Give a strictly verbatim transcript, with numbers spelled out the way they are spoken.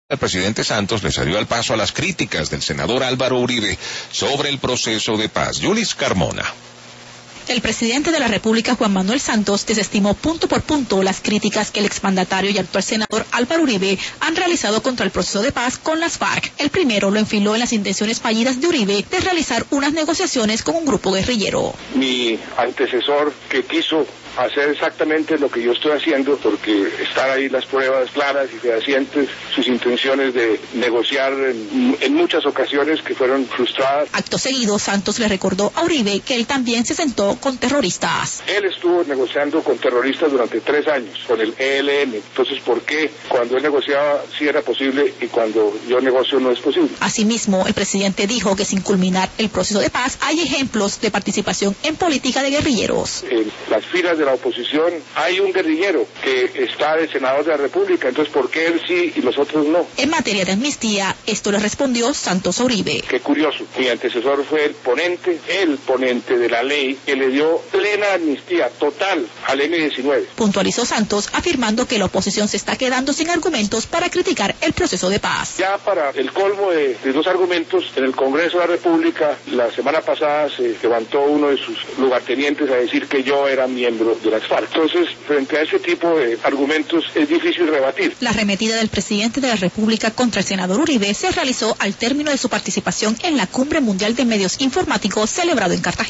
El presidente Santos le cedió el paso a las críticas del senador Álvaro Uribe sobre el proceso de paz. Yulis Carmona. El presidente de la República, Juan Manuel Santos, desestimó punto por punto las críticas que el exmandatario y actual senador Álvaro Uribe han realizado contra el proceso de paz con las FARC. El primero lo enfiló en las intenciones fallidas de Uribe de realizar unas negociaciones con un grupo guerrillero. Mi antecesor, que quiso hacer exactamente lo que yo estoy haciendo, porque están ahí las pruebas claras y fehacientes, sus intenciones de negociar en, en muchas ocasiones que fueron frustradas. Acto seguido, Santos le recordó a Uribe que él también se sentó con terroristas. Él estuvo negociando con terroristas durante tres años, con el E L N. Entonces, ¿por qué cuando él negociaba sí era posible y cuando yo negocio no es posible? Asimismo, el presidente dijo que sin culminar el proceso de paz hay ejemplos de participación en política de guerrilleros. En las filas de la oposición hay un guerrillero que está de senador de la República, entonces ¿por qué él sí y los otros no? En materia de amnistía, esto le respondió Santos a Uribe. Qué curioso, mi antecesor fue el ponente, el ponente de la ley que le dio plena amnistía total al eme diecinueve. Puntualizó Santos afirmando que la oposición se está quedando sin argumentos para criticar el proceso de paz. Ya para el colmo de, de dos argumentos, en el Congreso de la República la semana pasada se levantó uno de sus lugartenientes a decir que yo era miembro de las FARC. Entonces, frente a ese tipo de argumentos es difícil rebatir. La arremetida del presidente de la República contra el senador Uribe se realizó al término de su participación en la Cumbre Mundial de Medios Informáticos celebrado en Cartagena.